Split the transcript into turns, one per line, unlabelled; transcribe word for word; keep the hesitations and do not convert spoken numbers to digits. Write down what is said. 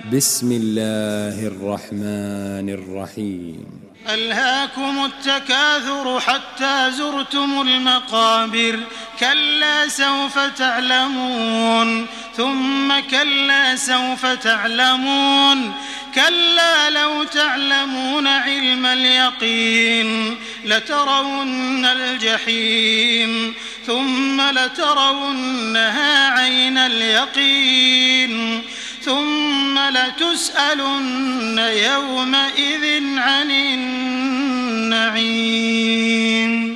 بسم الله الرحمن الرحيم.
ألهاكم التكاثر حتى زرتم المقابر كلا سوف تعلمون ثم كلا سوف تعلمون كلا لو تعلمون علم اليقين لترون الجحيم ثم لترونها عين اليقين ثم لتسألن يومئذ عن النعيم.